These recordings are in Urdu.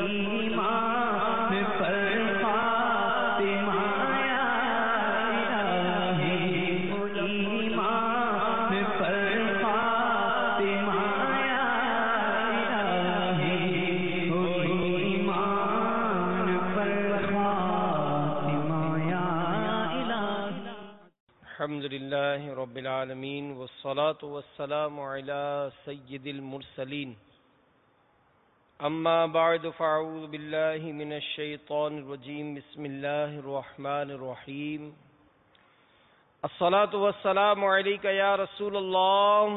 ایمان پر خاتمہ یا الہی، ایمان پر خاتمہ یا الہی، ایمان پر خاتمہ یا الہی۔ الحمدللہ رب العالمین والصلاة والسلام علی سید المرسلین، اما بعد فاعوذ باللہ من الشیطان الرجیم، بسم اللہ الرحمن الرحیم۔ الصلاة والسلام علیک یا رسول اللہ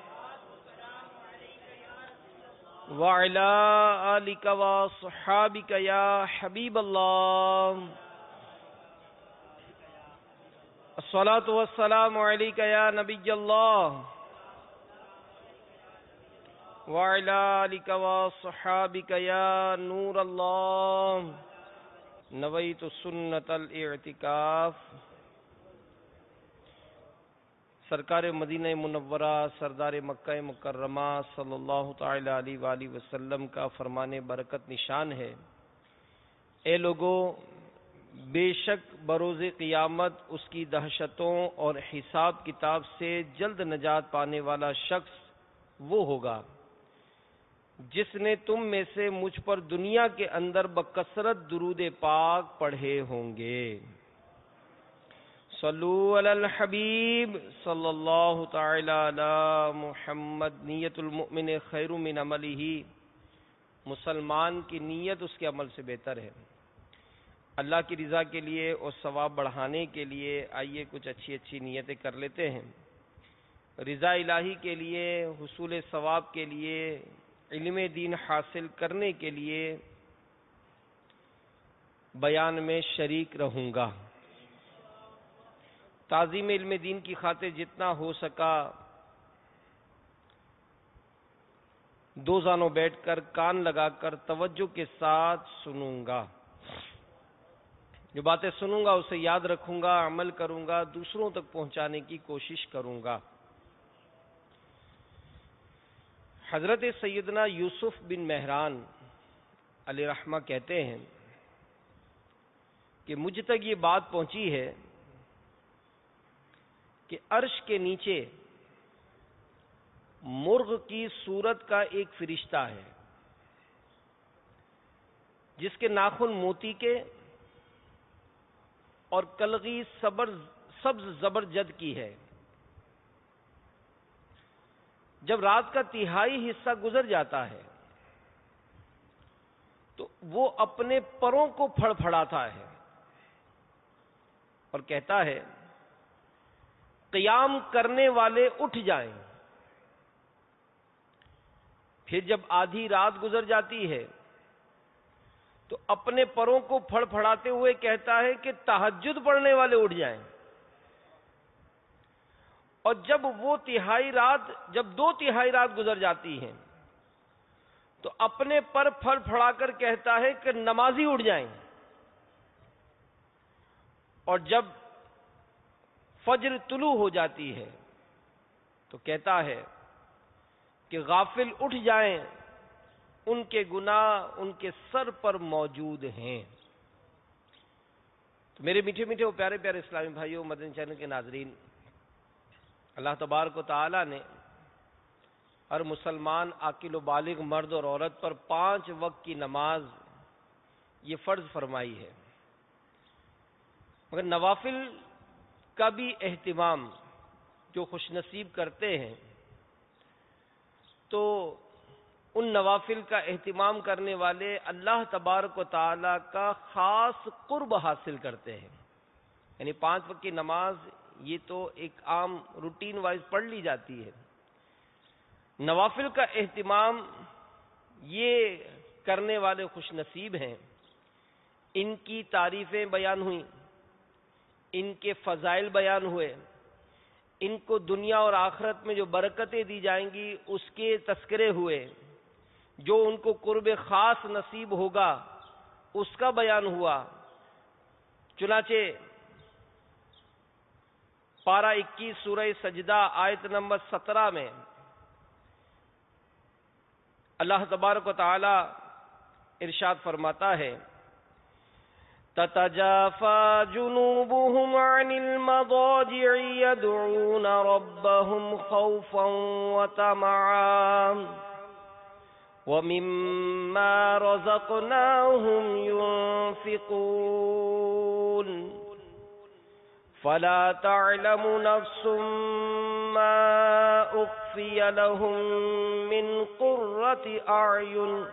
وعلی آلک وصحابک یا حبیب اللہ۔ الصلاة والسلام علیک یا نبی اللہ وعلی آلک وصحابک یا نور اللہ۔ نویت سنت الاعتکاف۔ سرکار مدینہ منورہ سردار مکہ مکرمہ صلی اللہ تعالی علیہ وآلہ وسلم کا فرمان برکت نشان ہے، اے لوگو، بے شک بروز قیامت اس کی دہشتوں اور حساب کتاب سے جلد نجات پانے والا شخص وہ ہوگا جس نے تم میں سے مجھ پر دنیا کے اندر بکثرت درود پاک پڑھے ہوں گے۔ صلو علی الحبیب صلی اللہ تعالی علی محمد۔ نیت المؤمن خیر من عملہ، مسلمان کی نیت اس کے عمل سے بہتر ہے۔ اللہ کی رضا کے لیے اور ثواب بڑھانے کے لیے آئیے کچھ اچھی نیتیں کر لیتے ہیں۔ رضا الہی کے لیے، حصول ثواب کے لیے، علم دین حاصل کرنے کے لیے بیان میں شریک رہوں گا۔ تعظیم علم دین کی خاطر جتنا ہو سکا دو زانوں بیٹھ کر کان لگا کر توجہ کے ساتھ سنوں گا۔ جو باتیں سنوں گا اسے یاد رکھوں گا، عمل کروں گا، دوسروں تک پہنچانے کی کوشش کروں گا۔ حضرت سیدنا یوسف بن مہران علیہ رحمہ کہتے ہیں کہ مجھ تک یہ بات پہنچی ہے کہ عرش کے نیچے مرغ کی صورت کا ایک فرشتہ ہے جس کے ناخن موتی کے اور کلغی سبز زبرجد کی ہے۔ جب رات کا تہائی حصہ گزر جاتا ہے تو وہ اپنے پروں کو پھڑ پھڑاتا ہے اور کہتا ہے قیام کرنے والے اٹھ جائیں۔ پھر جب آدھی رات گزر جاتی ہے تو اپنے پروں کو پھڑ پھڑاتے ہوئے کہتا ہے کہ تہجد پڑھنے والے اٹھ جائیں۔ اور جب دو تہائی رات گزر جاتی ہیں تو اپنے پر پھڑ پھڑا کر کہتا ہے کہ نمازی اٹھ جائیں۔ اور جب فجر طلوع ہو جاتی ہے تو کہتا ہے کہ غافل اٹھ جائیں، ان کے گناہ ان کے سر پر موجود ہیں۔ تو میرے میٹھے میٹھے اور پیارے پیارے اسلامی بھائیوں، مدنی چینل کے ناظرین، اللہ تبارک و تعالی نے ہر مسلمان عاقل و بالغ مرد اور عورت پر 5 وقت کی نماز یہ فرض فرمائی ہے، مگر نوافل کا بھی اہتمام جو خوش نصیب کرتے ہیں تو ان نوافل کا اہتمام کرنے والے اللہ تبارک و تعالی کا خاص قرب حاصل کرتے ہیں۔ یعنی 5 وقت کی نماز یہ تو ایک عام روٹین وائز پڑھ لی جاتی ہے، نوافل کا اہتمام یہ کرنے والے خوش نصیب ہیں۔ ان کی تعریفیں بیان ہوئیں، ان کے فضائل بیان ہوئے، ان کو دنیا اور آخرت میں جو برکتیں دی جائیں گی اس کے تذکرے ہوئے، جو ان کو قرب خاص نصیب ہوگا اس کا بیان ہوا۔ چنانچہ پارہ 21 سورہ سجدہ آیت نمبر 17 میں اللہ تبارک و تعالی ارشاد فرماتا ہے تتجافى جنوبهم عن المضاجع يدعون ربهم خوفا وطمعا ومما رزقناهم ينفقون فلا تعلم نفس ما أخفي لهم من قرة أعين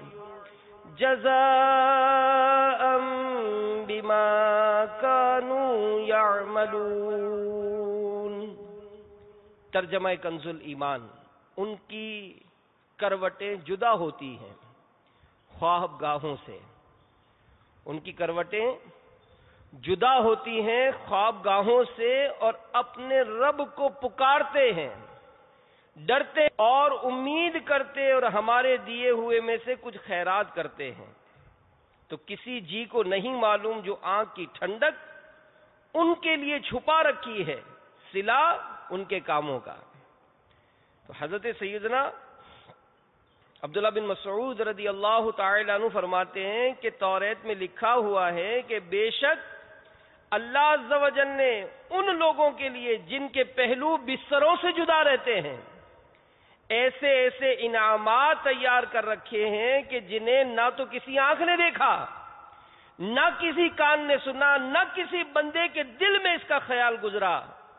جزاء بما كانوا يعملون. ترجمہ کنز الایمان. ان کی کروٹیں جدا ہوتی ہیں خواب گاہوں سے. ان کی کروٹیں جدا ہوتی ہیں خواب گاہوں سے اور اپنے رب کو پکارتے ہیں, ڈرتے اور امید کرتے اور ہمارے دیے ہوئے میں سے کچھ خیرات کرتے ہیں. تو کسی جی کو نہیں معلوم جو آنکھ کی ٹھنڈک ان کے لیے چھپا رکھی ہے صلہ ان کے کاموں کا. تو حضرت سیدنا عبداللہ بن مسعود رضی اللہ تعالی عنہ فرماتے ہیں کہ توریت میں لکھا ہوا ہے کہ بے شک اللہ عز و جل نے ان لوگوں کے لیے جن کے پہلو بستروں سے جدا رہتے ہیں ایسے ایسے انعامات تیار کر رکھے ہیں کہ جنہیں نہ تو کسی آنکھ نے دیکھا, نہ کسی کان نے سنا, نہ کسی بندے کے دل میں اس کا خیال گزرا.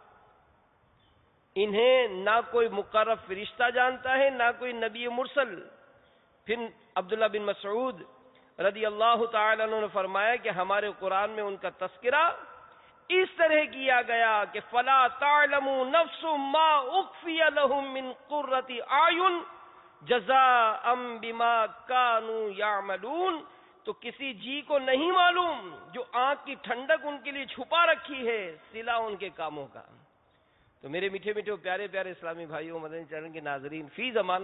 انہیں نہ کوئی مقرب فرشتہ جانتا ہے, نہ کوئی نبی مرسل. پھر عبداللہ بن مسعود رضی اللہ تعالی عنہ نے فرمایا کہ ہمارے قرآن میں ان کا تذکرہ اس طرح کیا گیا کہ فلا تعلم نفس ما اخفی لهم من قرۃ اعین جزاء بما كانوا يعملون. تو کسی جی کو نہیں معلوم جو آنکھ کی ٹھنڈک ان کے لیے چھپا رکھی ہے صلہ ان کے کاموں کا. تو میرے میٹھے میٹھے پیارے پیارے اسلامی بھائیوں, مدنی چینل کے ناظرین, فی زمانہ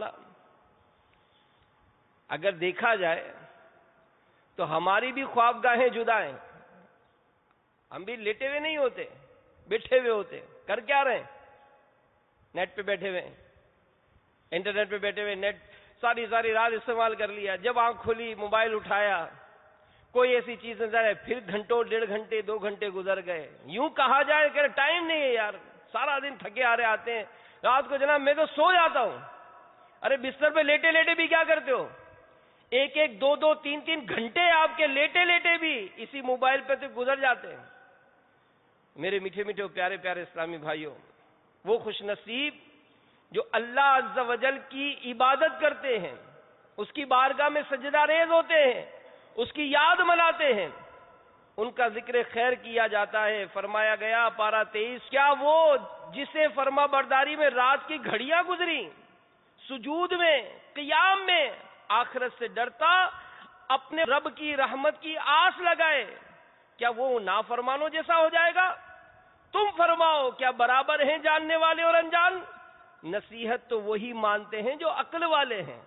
اگر دیکھا جائے تو ہماری بھی خوابگاہیں جدا ہیں. ہم بھی لیٹے ہوئے نہیں ہوتے, بیٹھے ہوئے ہوتے. کر کیا رہے ہیں؟ نیٹ پہ بیٹھے ہوئے, انٹرنیٹ پہ بیٹھے ہوئے, نیٹ ساری رات استعمال کر لیا. جب آنکھ کھلی موبائل اٹھایا, کوئی ایسی چیز نظر آئے, پھر گھنٹوں 1.5 گھنٹے 2 گھنٹے گزر گئے. یوں کہا جائے کہ ٹائم نہیں ہے یار, سارا دن تھکے آ رہے آتے ہیں, رات کو جناب میں تو سو جاتا ہوں. ارے بستر پہ لیٹے لیٹے بھی کیا کرتے ہو؟ 1-1 2-2 3-3 گھنٹے آپ کے لیٹے لیٹے بھی اسی موبائل پہ تو گزر جاتے ہیں. میرے میٹھے میٹھے پیارے پیارے اسلامی بھائیوں, وہ خوش نصیب جو اللہ عز و جل کی عبادت کرتے ہیں, اس کی بارگاہ میں سجدہ ریز ہوتے ہیں, اس کی یاد مناتے ہیں, ان کا ذکر خیر کیا جاتا ہے. فرمایا گیا پارہ 23, کیا وہ جسے فرما برداری میں رات کی گھڑیاں گزری, سجود میں, قیام میں, آخرت سے ڈرتا, اپنے رب کی رحمت کی آس لگائے, کیا وہ نافرمانوں جیسا ہو جائے گا؟ تم فرماؤ کیا برابر ہیں جاننے والے اور انجان؟ نصیحت تو وہی مانتے ہیں جو عقل والے ہیں.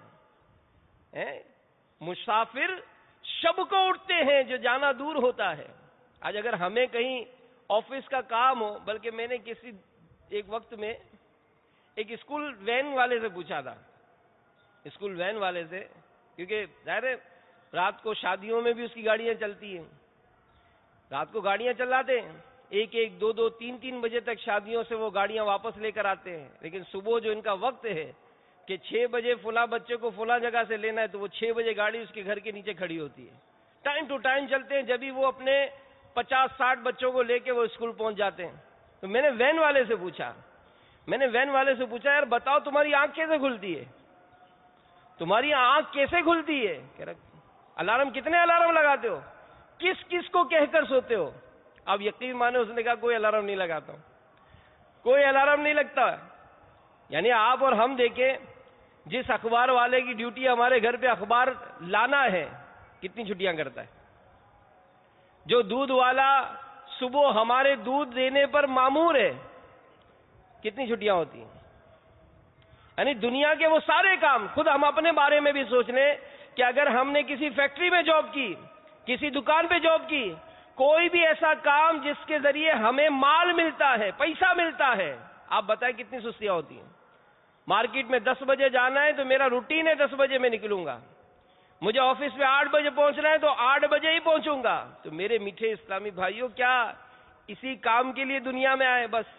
مسافر شب کو اٹھتے ہیں جو جانا دور ہوتا ہے. آج اگر ہمیں کہیں آفس کا کام ہو, بلکہ میں نے کسی ایک وقت میں ایک اسکول وین والے سے پوچھا تھا, اسکول وین والے سے, کیونکہ ظاہر ہے رات کو شادیوں میں بھی اس کی گاڑیاں چلتی ہیں, رات کو گاڑیاں چلاتے ہیں, 1-1 2-2 3-3 بجے تک شادیوں سے وہ گاڑیاں واپس لے کر آتے ہیں. لیکن صبح جو ان کا وقت ہے کہ 6 بجے فلاں بچے کو فلاں جگہ سے لینا ہے, تو وہ 6 بجے گاڑی اس کے گھر کے نیچے کھڑی ہوتی ہے. ٹائم ٹو ٹائم چلتے ہیں, جبھی وہ اپنے 50-60 بچوں کو لے کے وہ اسکول پہنچ جاتے ہیں. تو میں نے وین والے سے پوچھا یار بتاؤ تمہاری آنکھ کیسے کھلتی ہے, تمہاری آنکھ کیسے کھلتی ہے؟ کہہ رہا الارم, کتنے الارم لگاتے ہو, کس کس کو کہہ کر سوتے ہو؟ اب یقین مانے اس نے کہا کوئی الارم نہیں لگاتا ہوں, کوئی الارم نہیں لگتا. یعنی آپ اور ہم دیکھیں, جس اخبار والے کی ڈیوٹی ہمارے گھر پہ اخبار لانا ہے, کتنی چھٹیاں کرتا ہے. جو دودھ والا صبح ہمارے دودھ دینے پر مامور ہے, کتنی چھٹیاں ہوتی ہیں. یعنی دنیا کے وہ سارے کام, خود ہم اپنے بارے میں بھی سوچ لیں کہ اگر ہم نے کسی فیکٹری میں جاب کی, کسی دکان پہ جاب کی, کوئی بھی ایسا کام جس کے ذریعے ہمیں مال ملتا ہے, پیسہ ملتا ہے, آپ بتائیں کتنی سستیاں ہوتی ہیں. مارکیٹ میں 10 بجے جانا ہے تو میرا روٹین ہے 10 بجے میں نکلوں گا. مجھے آفس میں 8 بجے پہنچنا ہے تو 8 بجے ہی پہنچوں گا. تو میرے میٹھے اسلامی بھائیوں، کیا اسی کام کے لیے دنیا میں آئے بس؟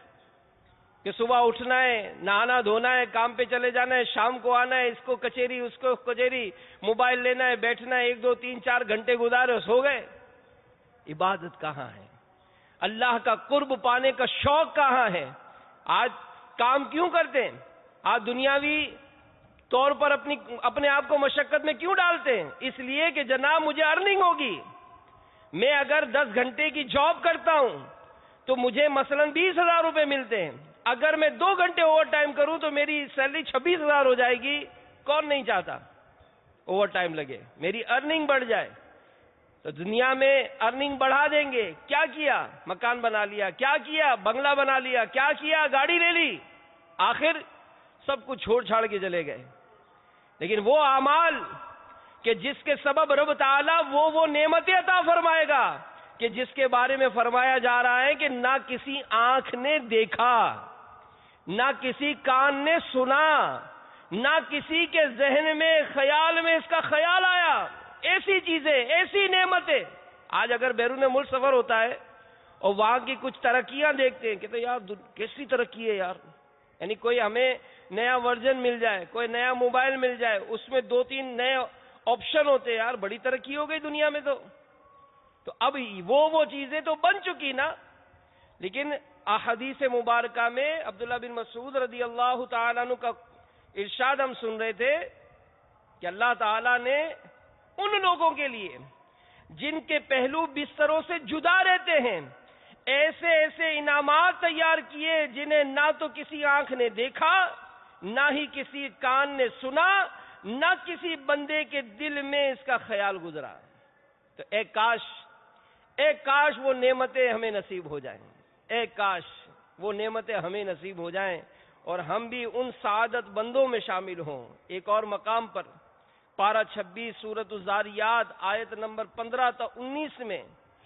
کہ صبح اٹھنا ہے، نہانا دھونا ہے، کام پہ چلے جانا ہے، شام کو آنا ہے، اس کو کچہری اس کو کچہری، موبائل لینا ہے، بیٹھنا ہے، 1 2 3 4 گھنٹے گزارے سو گئے. عبادت کہاں ہے؟ اللہ کا قرب پانے کا شوق کہاں ہے؟ آج کام کیوں کرتے ہیں؟ آج دنیاوی طور پر اپنے آپ کو مشقت میں کیوں ڈالتے ہیں؟ اس لیے کہ جناب مجھے ارننگ ہوگی. میں اگر 10 گھنٹے کی جاب کرتا ہوں تو مجھے مثلا 20,000 روپے ملتے ہیں. اگر میں 2 گھنٹے اوور ٹائم کروں تو میری سیلری 26,000 ہو جائے گی. کون نہیں چاہتا اوور ٹائم لگے، میری ارننگ بڑھ جائے؟ تو دنیا میں ارننگ بڑھا دیں گے. کیا کیا؟ مکان بنا لیا. کیا کیا؟ بنگلہ بنا لیا. کیا کیا؟ گاڑی لے لی. آخر سب کچھ چھوڑ چھاڑ کے چلے گئے. لیکن وہ اعمال کہ جس کے سبب رب تعالیٰ وہ نعمتیں عطا فرمائے گا کہ جس کے بارے میں فرمایا جا رہا ہے کہ نہ کسی آنکھ نے دیکھا، نہ کسی کان نے سنا، نہ کسی کے ذہن میں خیال میں اس کا خیال آیا. ایسی چیزیں، ایسی نعمتیں. آج اگر بیرون ملک سفر ہوتا ہے اور وہاں کی کچھ ترقیاں دیکھتے ہیں کہ تو یار کیسی ترقی ہے یار، یعنی کوئی ہمیں نیا ورژن مل جائے، کوئی نیا موبائل مل جائے، اس میں 2 3 نئے آپشن ہوتے ہیں، یار بڑی ترقی ہو گئی دنیا میں. تو اب وہ چیزیں تو بن چکی نا. لیکن احادیث مبارکہ میں عبداللہ بن مسعود رضی اللہ تعالیٰ عنہ کا ارشاد ہم سن رہے تھے کہ اللہ تعالیٰ نے ان لوگوں کے لیے جن کے پہلو بستروں سے جدا رہتے ہیں ایسے ایسے انعامات تیار کیے جنہیں نہ تو کسی آنکھ نے دیکھا، نہ ہی کسی کان نے سنا، نہ کسی بندے کے دل میں اس کا خیال گزرا. تو اے کاش وہ نعمتیں ہمیں نصیب ہو جائیں. اے کاش وہ نعمتیں ہمیں نصیب ہو جائیں اور ہم بھی ان سعادت بندوں میں شامل ہوں. ایک اور مقام پر پارہ 26 سورۃ الذاریات آیت نمبر 15 تا 19 میں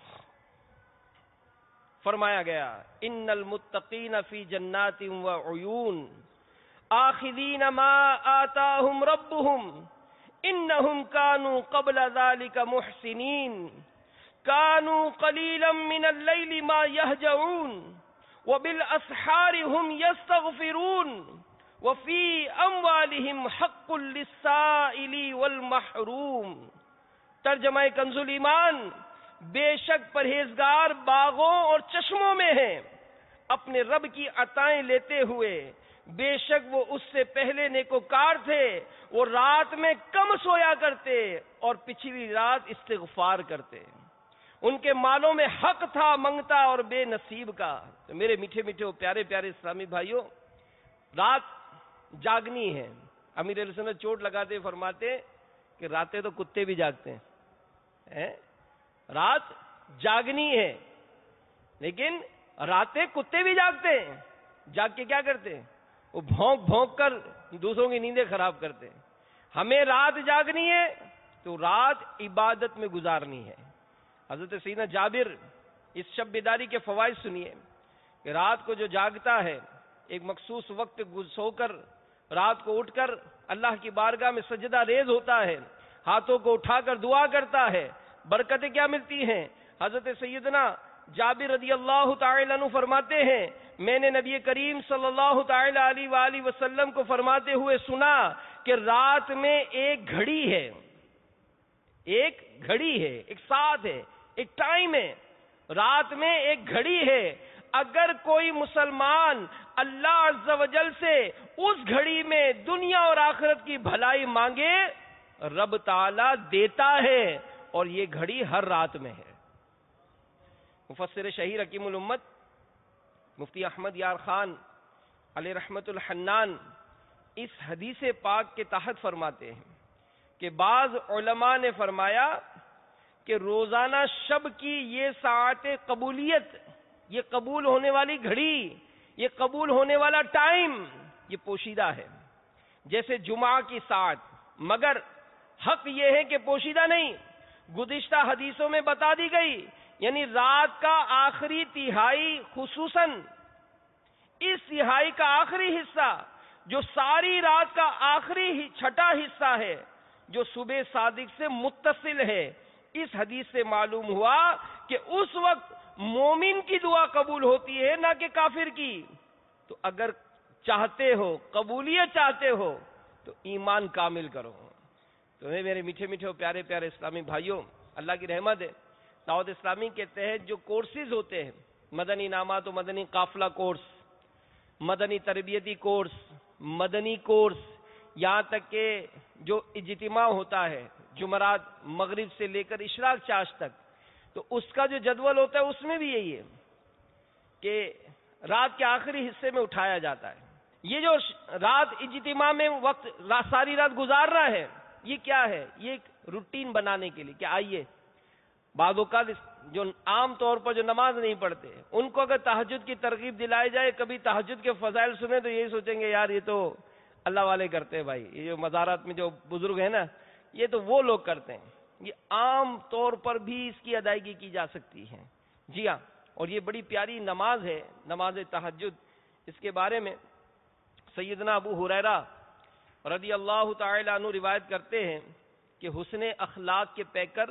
فرمایا گیا، ان المتقین فی جنات وعیون آخذین ما آتاہم ربہم انہم کانوا قبل ذلک محسنین کانوا قلیلا من اللیل ما یہجعون وبالاسحار ہم یستغفرون وفی اموالہم حق للسائل والمحروم. ترجمہ کنز الایمان، بے شک پرہیزگار باغوں اور چشموں میں ہیں اپنے رب کی عطائیں لیتے ہوئے، بے شک وہ اس سے پہلے نیکوکار تھے، وہ رات میں کم سویا کرتے اور پچھلی رات استغفار کرتے. ان کے مالوں میں حق تھا منگتا اور بے نصیب کا. تو میرے میٹھے میٹھے پیارے پیارے اسلامی بھائیوں، رات جاگنی ہے. امیر علیہ سنت چوٹ لگاتے فرماتے کہ راتیں تو کتے بھی جاگتے ہیں. رات جاگنی ہے لیکن راتیں کتے بھی جاگتے ہیں. جاگ کے کیا کرتے ہیں؟ وہ بھونک بھونک کر دوسروں کی نیندیں خراب کرتے ہیں. ہمیں رات جاگنی ہے تو رات عبادت میں گزارنی ہے. حضرت سیدنا جابر اس شب بیداری کے فوائد سنیے کہ رات کو جو جاگتا ہے ایک مخصوص وقت سو کر رات کو اٹھ کر اللہ کی بارگاہ میں سجدہ ریز ہوتا ہے، ہاتھوں کو اٹھا کر دعا کرتا ہے، برکتیں کیا ملتی ہیں؟ حضرت سیدنا جابر رضی اللہ تعالی عنہ فرماتے ہیں میں نے نبی کریم صلی اللہ تعالی علیہ وآلہ وسلم کو فرماتے ہوئے سنا کہ رات میں ایک گھڑی ہے، ایک گھڑی ہے، ایک ساتھ ہے، ایک ٹائم ہے. رات میں ایک گھڑی ہے. اگر کوئی مسلمان اللہ عز و جل سے اس گھڑی میں دنیا اور آخرت کی بھلائی مانگے رب تعالی دیتا ہے، اور یہ گھڑی ہر رات میں ہے. مفسر شہیر حکیم الامت مفتی احمد یار خان علیہ رحمت الحنان اس حدیث پاک کے تحت فرماتے ہیں کہ بعض علماء نے فرمایا کہ روزانہ شب کی یہ ساعت قبولیت، یہ قبول ہونے والی گھڑی، یہ قبول ہونے والا ٹائم، یہ پوشیدہ ہے جیسے جمعہ کی ساعت. مگر حق یہ ہے کہ پوشیدہ نہیں، گزشتہ حدیثوں میں بتا دی گئی، یعنی رات کا آخری تہائی، خصوصاً اس تہائی کا آخری حصہ جو ساری رات کا آخری چھٹا حصہ ہے، جو صبح صادق سے متصل ہے. اس حدیث سے معلوم ہوا کہ اس وقت مومن کی دعا قبول ہوتی ہے نہ کہ کافر کی. تو اگر چاہتے ہو، قبولیت چاہتے ہو، تو ایمان کامل کرو. تو میرے میٹھے میٹھے پیارے پیارے اسلامی بھائیوں، اللہ کی رحمت ہے، دعوت اسلامی کے تحت جو کورسز ہوتے ہیں، مدنی انعامات و مدنی قافلہ کورس، مدنی تربیتی کورس، مدنی کورس، یہاں تک کہ جو اجتماع ہوتا ہے جمعرات مغرب سے لے کر اشراق چاش تک، تو اس کا جو جدول ہوتا ہے اس میں بھی یہی ہے کہ رات کے آخری حصے میں اٹھایا جاتا ہے. یہ جو رات اجتماع میں وقت ساری رات گزارنا ہے، یہ کیا ہے؟ یہ ایک روٹین بنانے کے لیے کہ آئیے، بعض اوقات جو عام طور پر جو نماز نہیں پڑھتے ان کو اگر تہجد کی ترغیب دلائی جائے، کبھی تہجد کے فضائل سنیں تو یہی سوچیں گے یار یہ تو اللہ والے کرتے ہیں بھائی، یہ جو مزارات میں جو بزرگ ہیں نا، یہ تو وہ لوگ کرتے ہیں. یہ عام طور پر بھی اس کی ادائیگی کی جا سکتی ہے. جی ہاں، اور یہ بڑی پیاری نماز ہے، نماز تہجد. اس کے بارے میں سیدنا ابو ہریرہ رضی اللہ تعالی عنہ روایت کرتے ہیں کہ حسن اخلاق کے پیکر،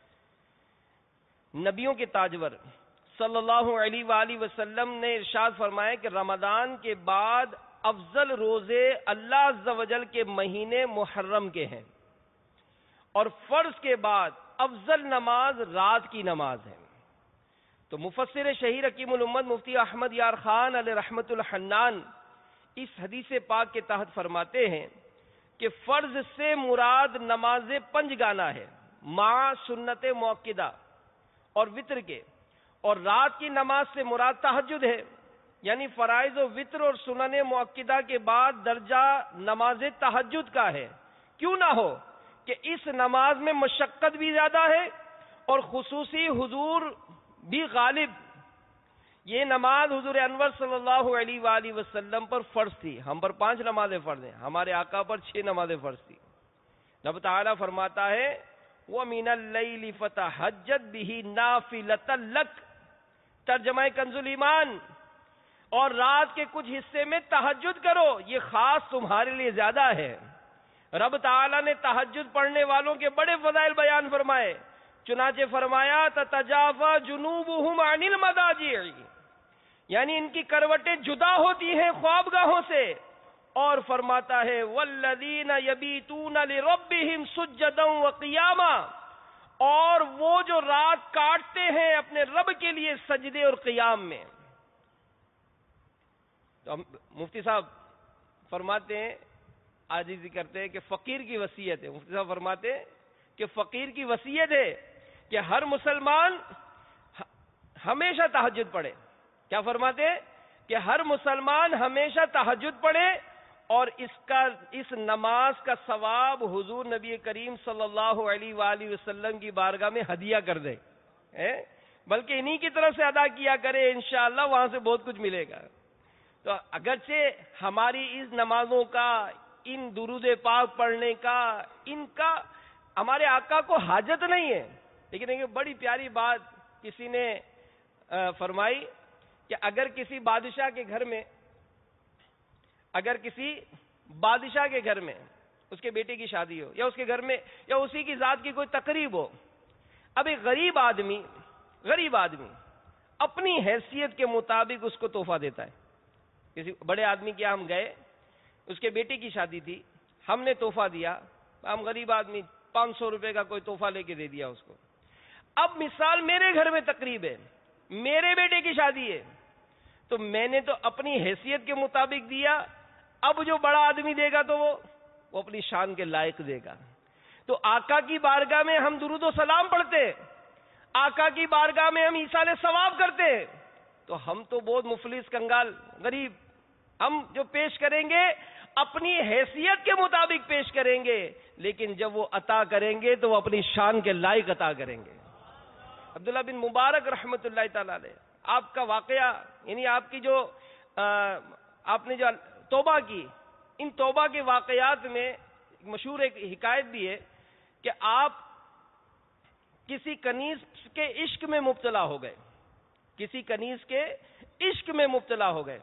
نبیوں کے تاجور صلی اللہ علیہ وآلہ وسلم نے ارشاد فرمایا کہ رمضان کے بعد افضل روزے اللہ عز و جل کے مہینے محرم کے ہیں، اور فرض کے بعد افضل نماز رات کی نماز ہے. تو مفسر شہیر حکیم الامت مفتی احمد یار خان علیہ رحمت الحنان اس حدیث پاک کے تحت فرماتے ہیں کہ فرض سے مراد نماز پنجگانہ ہے مع سنت موقدہ اور وطر کے، اور رات کی نماز سے مراد تہجد ہے، یعنی فرائض و وطر اور سنن موقدہ کے بعد درجہ نماز تہجد کا ہے. کیوں نہ ہو کہ اس نماز میں مشقت بھی زیادہ ہے اور خصوصی حضور بھی غالب. یہ نماز حضور انور صلی اللہ علیہ وآلہ وسلم پر فرض تھی. ہم پر 5 نمازیں فرض ہیں، ہمارے آقا پر 6 نمازیں فرض تھی. رب تعالیٰ فرماتا ہے وَمِنَ اللَّيْلِ فَتَحَجَّدْ بِهِ نَافِلَةً لَكَ، ترجمہ کنز الایمان، اور رات کے کچھ حصے میں تہجد کرو، یہ خاص تمہارے لیے زیادہ ہے. رب تعالیٰ نے تہجد پڑھنے والوں کے بڑے فضائل بیان فرمائے. چنانچہ فرمایا تتجافى جنوبهم عن المضاجع، یعنی ان کی کروٹیں جدا ہوتی ہیں خوابگاہوں سے. اور فرماتا ہے والذین یبیتون لربهم سجدا وقیاما، اور وہ جو رات کاٹتے ہیں اپنے رب کے لیے سجدے اور قیام میں. تو مفتی صاحب فرماتے ہیں، عاجزی کرتے ہیں کہ فقیر کی وصیت ہے. مفتی صاحب فرماتے ہیں کہ فقیر کی وصیت ہے کہ ہر مسلمان ہمیشہ تہجد پڑھے. کیا فرماتے ہیں؟ کہ ہر مسلمان ہمیشہ تہجد پڑھے، اور اس نماز کا ثواب حضور نبی کریم صلی اللہ علیہ وآلہ وسلم کی بارگاہ میں ہدیہ کر دے، بلکہ انہی کی طرف سے ادا کیا کرے، انشاءاللہ وہاں سے بہت کچھ ملے گا. تو اگرچہ ہماری اس نمازوں کا، ان درود پاک پڑھنے کا، ان کا ہمارے آقا کو حاجت نہیں ہے، لیکن ایک بڑی پیاری بات کسی نے فرمائی کہ اگر کسی بادشاہ کے گھر میں، اس کے بیٹے کی شادی ہو، یا اس کے گھر میں یا اسی کی ذات کی کوئی تقریب ہو، اب ایک غریب آدمی اپنی حیثیت کے مطابق اس کو تحفہ دیتا ہے. کسی بڑے آدمی کے ہم گئے، اس کے بیٹے کی شادی تھی، ہم نے تحفہ دیا، ہم غریب آدمی 500 روپے کا کوئی تحفہ لے کے دے دیا اس کو. اب مثال میرے گھر میں تقریب ہے، میرے بیٹے کی شادی ہے، تو میں نے تو اپنی حیثیت کے مطابق دیا. اب جو بڑا آدمی دے گا تو وہ اپنی شان کے لائق دے گا. تو آقا کی بارگاہ میں ہم درود و سلام پڑھتے، آقا کی بارگاہ میں ہم ایصال ثواب کرتے، تو ہم تو بہت مفلس، کنگال، غریب، ہم جو پیش کریں گے اپنی حیثیت کے مطابق پیش کریں گے، لیکن جب وہ عطا کریں گے تو وہ اپنی شان کے لائق عطا کریں گے. عبداللہ بن مبارک رحمت اللہ تعالی علیہ، آپ کا واقعہ، یعنی آپ کی جو آپ نے جو توبہ کی، ان توبہ کے واقعات میں مشہور ایک حکایت بھی ہے کہ آپ کسی کنیز کے عشق میں مبتلا ہو گئے،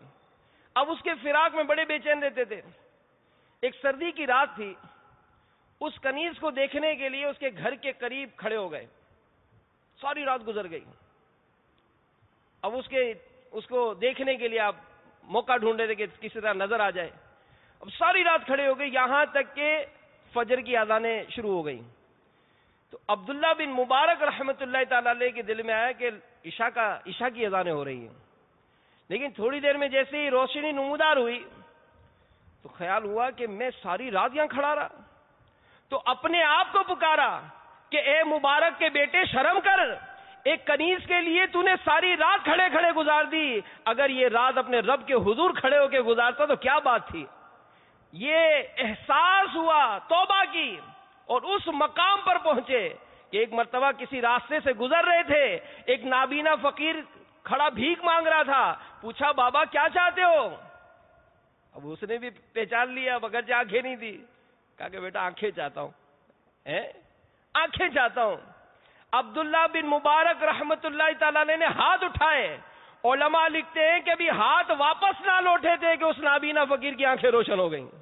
اب اس کے فراق میں بڑے بے چین رہتے تھے. ایک سردی کی رات تھی، اس کنیز کو دیکھنے کے لیے اس کے گھر کے قریب کھڑے ہو گئے. ساری رات گزر گئی. اب اس کو دیکھنے کے لیے آپ موقع ڈھونڈ رہے تھے کہ کسی طرح نظر آ جائے. اب ساری رات کھڑے ہو گئے یہاں تک کہ فجر کی اذانیں شروع ہو گئیں. تو عبداللہ بن مبارک رحمت اللہ تعالی علیہ کے دل میں آیا کہ عشاء کی اذانیں ہو رہی ہیں. لیکن تھوڑی دیر میں جیسے ہی روشنی نمودار ہوئی تو خیال ہوا کہ میں ساری رات یہاں کھڑا رہا. تو اپنے آپ کو پکارا کہ اے مبارک کے بیٹے شرم کر, ایک کنیز کے لیے تو نے ساری رات کھڑے کھڑے گزار دی. اگر یہ رات اپنے رب کے حضور کھڑے ہو کے گزارتا تو کیا بات تھی. یہ احساس ہوا توبہ کی اور اس مقام پر پہنچے کہ ایک مرتبہ کسی راستے سے گزر رہے تھے, ایک نابینا فقیر کھڑا بھیک مانگ رہا تھا. پوچھا بابا کیا چاہتے ہو؟ اب اس نے بھی پہچان لیا مگر آنکھیں نہیں دی. کہا کہ بیٹا آنکھیں چاہتا ہوں, آنکھیں چاہتا ہوں. عبداللہ بن مبارک رحمت اللہ تعالی نے ہاتھ اٹھائے. علماء لکھتے ہیں کہ ابھی ہاتھ واپس نہ لوٹے تھے کہ اس نابینا فقیر کی آنکھیں روشن ہو گئیں.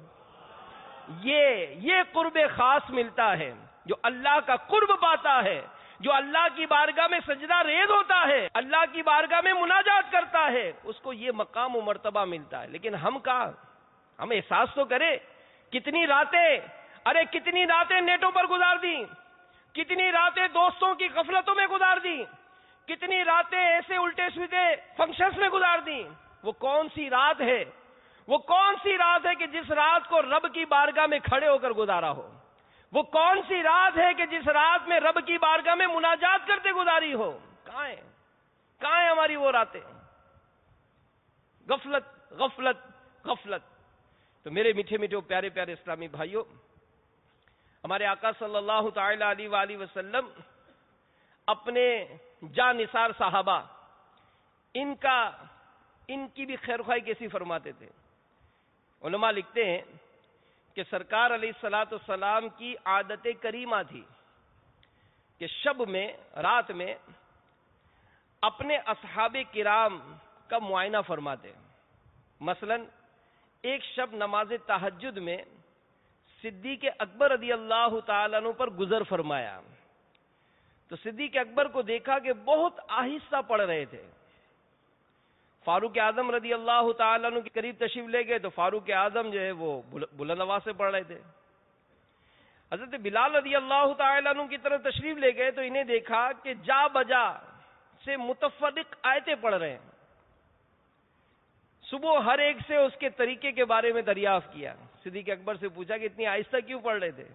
یہ قرب خاص ملتا ہے جو اللہ کا قرب پاتا ہے, جو اللہ کی بارگاہ میں سجدہ ریز ہوتا ہے, اللہ کی بارگاہ میں مناجات کرتا ہے, اس کو یہ مقام و مرتبہ ملتا ہے. لیکن ہم احساس تو کرے کتنی راتیں نیٹوں پر گزار دی, کتنی راتیں دوستوں کی غفلتوں میں گزار دی, کتنی راتیں ایسے الٹے سیدھے فنکشنز میں گزار دی. وہ کون سی رات ہے کہ جس رات کو رب کی بارگاہ میں کھڑے ہو کر گزارا ہو؟ وہ کون سی رات ہے کہ جس رات میں رب کی بارگاہ میں مناجات کرتے گزاری ہو؟ کہاں ہیں ہماری وہ راتیں؟ غفلت. تو میرے میٹھے میٹھے پیارے پیارے اسلامی بھائیوں, ہمارے آقا صلی اللہ تعالی علیہ وآلہ وسلم اپنے جاں نثار صحابہ ان کی بھی خیرخواہی کیسی فرماتے تھے. علماء لکھتے ہیں کہ سرکار علیہ الصلوۃ والسلام کی عادت کریمہ تھی کہ شب میں, رات میں اپنے اصحاب کرام کا معائنہ فرماتے. مثلا ایک شب نماز تہجد میں صدیق اکبر رضی اللہ تعالیٰ عنہ پر گزر فرمایا. تو صدیق اکبر کو دیکھا کہ بہت آہستہ پڑھ رہے تھے. فاروق اعظم رضی اللہ تعالیٰ عنہ کے قریب تشریف لے گئے تو فاروق اعظم جو ہے وہ بلند آواز سے پڑھ رہے تھے. حضرت بلال رضی اللہ تعالیٰ عنہ کی طرف تشریف لے گئے تو انہیں دیکھا کہ جا بجا سے متفرق آیتیں پڑھ رہے ہیں. صبح ہر ایک سے اس کے طریقے کے بارے میں دریافت کیا. صدیق اکبر سے پوچھا کہ اتنی آہستہ کیوں پڑھ رہے تھے؟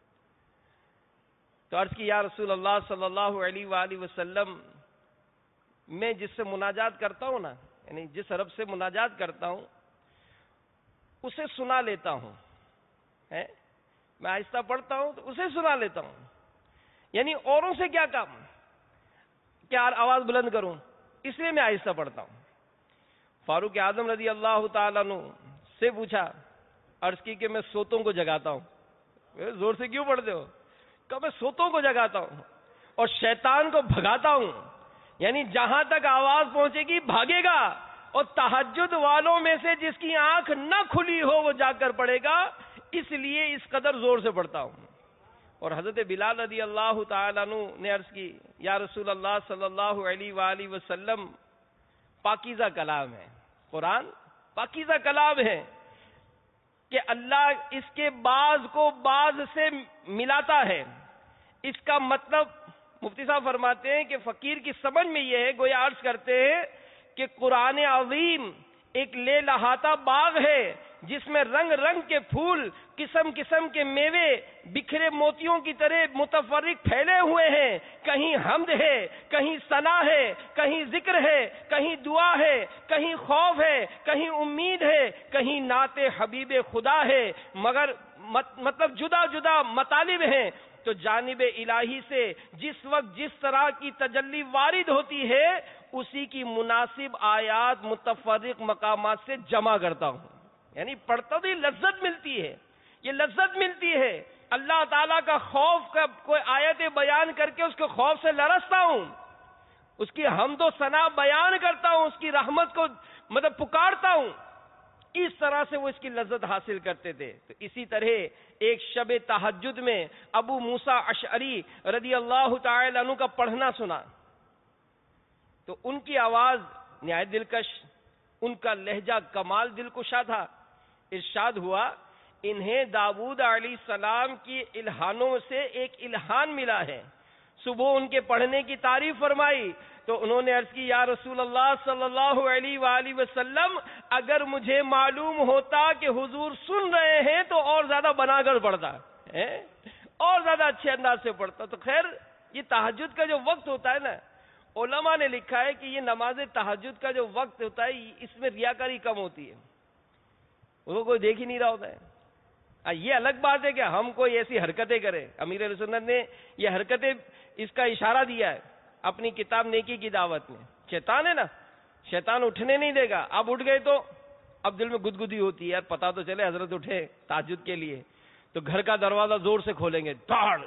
تو عرض کی یا رسول اللہ صلی اللہ علیہ وآلہ وسلم, میں جس سے مناجات کرتا ہوں نا, یعنی جس رب سے مناجات کرتا ہوں اسے سنا لیتا ہوں. میں آہستہ پڑھتا ہوں تو اسے سنا لیتا ہوں. یعنی اوروں سے کیا کام, کیا آواز بلند کروں, اس لیے میں آہستہ پڑھتا ہوں. فاروق اعظم رضی اللہ تعالیٰ عنہ سے پوچھا, عرض کی کہ میں سوتوں کو جگاتا ہوں. زور سے کیوں پڑھتے ہو؟ کہ میں سوتوں کو جگاتا ہوں اور شیطان کو بھگاتا ہوں. یعنی جہاں تک آواز پہنچے گی بھاگے گا, اور تہجد والوں میں سے جس کی آنکھ نہ کھلی ہو وہ جا کر پڑے گا, اس لیے اس قدر زور سے پڑھتا ہوں. اور حضرت بلال رضی اللہ تعالیٰ عنہ نے عرض کی یا رسول اللہ صلی اللہ علیہ وآلہ وسلم, پاکیزہ کلام ہے قرآن, پاکیزہ کلام ہے کہ اللہ اس کے بعض کو بعض سے ملاتا ہے. اس کا مطلب مفتی صاحب فرماتے ہیں کہ فقیر کی سمجھ میں یہ ہے, گویا عرض کرتے ہیں کہ قرآن عظیم ایک لے لہاتا باغ ہے جس میں رنگ رنگ کے پھول, قسم قسم کے میوے بکھرے موتیوں کی طرح متفرق پھیلے ہوئے ہیں. کہیں حمد ہے, کہیں ثنا ہے, کہیں ذکر ہے, کہیں دعا ہے, کہیں خوف ہے, کہیں امید ہے, کہیں نعت حبیب خدا ہے. مگر مطلب جدا جدا مطالب ہیں. تو جانب الہی سے جس وقت جس طرح کی تجلی وارد ہوتی ہے اسی کی مناسب آیات متفرق مقامات سے جمع کرتا ہوں. یعنی پڑھتا تو لذت ملتی ہے, یہ لذت ملتی ہے. اللہ تعالیٰ کا خوف کا کوئی آیت بیان کر کے اس کے خوف سے لرزتا ہوں, اس کی حمد و ثنا بیان کرتا ہوں, اس کی رحمت کو پکارتا ہوں. اس طرح سے وہ اس کی لذت حاصل کرتے تھے. تو اسی طرح ایک شب تہجد میں ابو موسیٰ اشعری رضی اللہ تعالی عنہ کا پڑھنا سنا تو ان کی آواز نہایت دلکش، ان کا لہجہ کمال دلکشا تھا. ارشاد ہوا انہیں داؤد علیہ السلام کی الہانوں سے ایک الہان ملا ہے. صبح ان کے پڑھنے کی تعریف فرمائی تو انہوں نے عرض کی یا رسول اللہ صلی اللہ علیہ وآلہ وسلم اگر مجھے معلوم ہوتا کہ حضور سن رہے ہیں تو اور زیادہ بنا کر پڑھتا اور زیادہ اچھے انداز سے پڑھتا. تو خیر یہ تہجد کا جو وقت ہوتا ہے نا، علماء نے لکھا ہے کہ یہ نماز تہجد کا جو وقت ہوتا ہے اس میں ریاکاری کم ہوتی ہے، وہ کوئی دیکھ ہی نہیں رہا ہوتا ہے. یہ الگ بات ہے کہ ہم کوئی ایسی حرکتیں کریں. امیر اہل سنت نے یہ حرکتیں اس کا اشارہ دیا ہے اپنی کتاب نیکی کی دعوت میں. شیطان ہے نا، شیطان اٹھنے نہیں دے گا. اب اٹھ گئے تو اب دل میں گدگدی ہوتی ہے، یار پتا تو چلے حضرت اٹھے تہجد کے لیے. تو گھر کا دروازہ زور سے کھولیں گے، ڈاڑ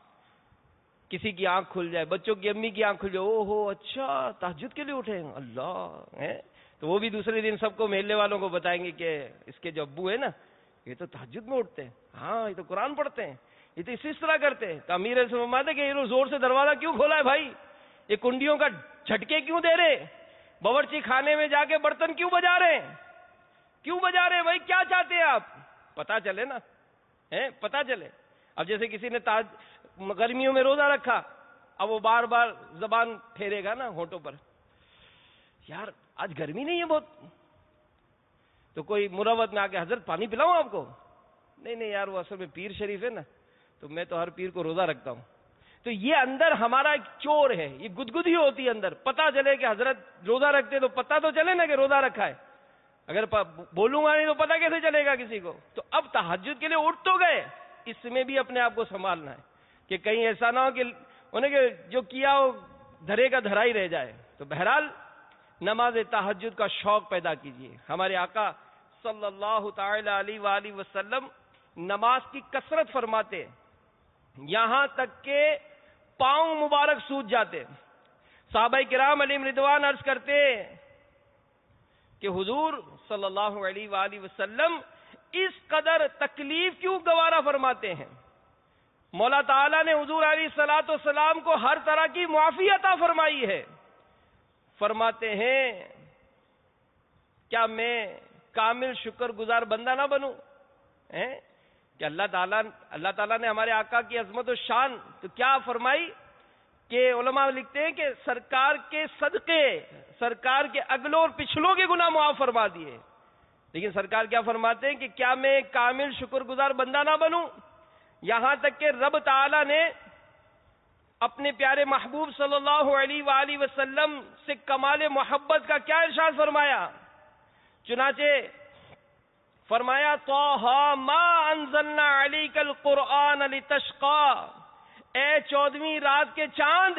کسی کی آنکھ کھل جائے، بچوں کی امی کی آنکھ کھل جائے، او ہو اچھا تہجد کے لیے اٹھے اللہ ہے. تو وہ بھی دوسرے دن سب کو محلے والوں کو بتائیں گے کہ اس کے جو ابو ہے نا یہ تو تہجد میں اٹھتے ہیں، ہاں یہ تو قرآن پڑھتے ہیں، یہ تو اس طرح کرتے ہیں. تو امیر فرماتے کہ یہ زور سے دروازہ کیوں کھولا ہے بھائی، یہ کنڈیوں کا جھٹکے کیوں دے رہے، باورچی خانے میں جا کے برتن کیوں بجا رہے ہیں، کیوں بجا رہے ہیں بھائی، کیا چاہتے ہیں آپ، پتا چلے نا، پتا چلے. اب جیسے کسی نے گرمیوں میں روزہ رکھا، اب وہ بار بار زبان پھیرے گا نا ہونٹوں پر، یار آج گرمی نہیں ہے بہت، تو کوئی مروت میں آ کے حضرت پانی پلاؤں آپ کو، نہیں یار وہ اصل میں پیر شریف ہے نا تو میں تو ہر پیر کو روزہ رکھتا ہوں. تو یہ اندر ہمارا ایک چور ہے، یہ گدگدی ہوتی ہے اندر. پتا چلے کہ حضرت روزہ رکھتے تو پتا تو چلے نا کہ روزہ رکھا ہے، اگر بولوں گا نہیں تو پتا کیسے چلے گا کسی کو. تو اب تہجد کے لیے اٹھ تو گئے، اس میں بھی اپنے آپ کو سنبھالنا ہے کہ کہیں ایسا نہ ہو کہ انہیں کہ جو کیا وہ دھرے کا دھرا ہی رہ جائے. تو بہرحال نماز تہجد کا شوق پیدا کیجیے. ہمارے آقا صلی اللہ تعالی علیہ وآلہ وسلم نماز کی کثرت فرماتے، یہاں تک کہ پاؤں مبارک سوج جاتے. صحابہ کرام علیہم رضوان عرض کرتے کہ حضور صلی اللہ علیہ وآلہ وسلم اس قدر تکلیف کیوں گوارا فرماتے ہیں. مولا تعالیٰ نے حضور علیہ الصلوۃ والسلام کو ہر طرح کی معافی عطا فرمائی ہے. فرماتے ہیں کیا میں کامل شکر گزار بندہ نہ بنوں، کہ اللہ تعالیٰ نے ہمارے آقا کی عظمت و شان تو کیا فرمائی کہ علماء لکھتے ہیں کہ سرکار کے صدقے سرکار کے اگلوں اور پچھلوں کے گناہ معاف فرما دیے. لیکن سرکار کیا فرماتے ہیں کہ کیا میں کامل شکر گزار بندہ نہ بنوں، یہاں تک کہ رب تعالیٰ نے اپنے پیارے محبوب صلی اللہ علیہ وآلہ وسلم سے کمال محبت کا کیا ارشاد فرمایا. چنانچہ فرمایا طٰہ ما انزلنا علیک القرآن لتشقیٰ، اے 14ویں رات کے چاند